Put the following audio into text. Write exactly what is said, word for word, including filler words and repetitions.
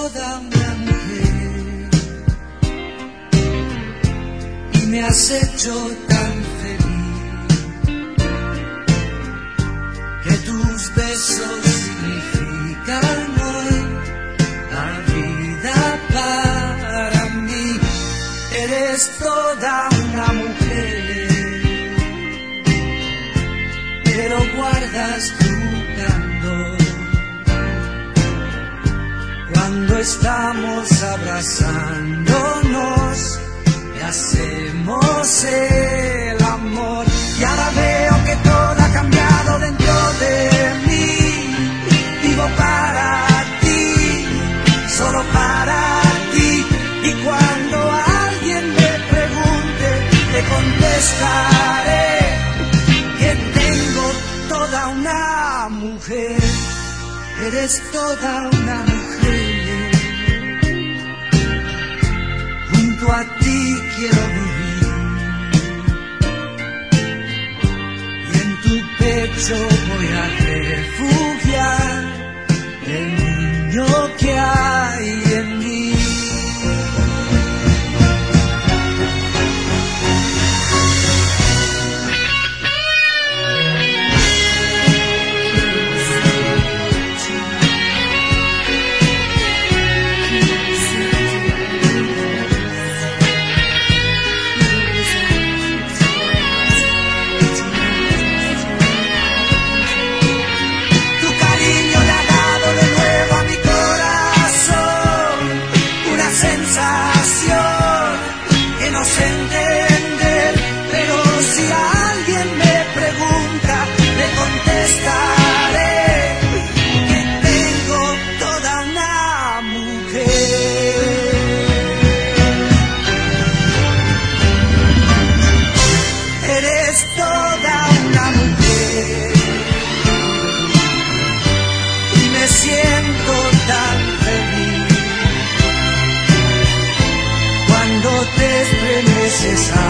toda una mujer y me has hecho tan feliz que tus besos significan hoy la vida para mí. Eres toda una mujer, pero guardas tu candor cuando estamos abrazándonos y hacemos el amor. Y ahora veo que todo ha cambiado dentro de mí. Vivo para ti, solo para ti. Y cuando alguien me pregunte, le contestaré que tengo toda una mujer. Eres toda una mujer. Junto a ti quiero vivir y en tu pecho voy a refugiar el niño que hay en mí. Te estremeces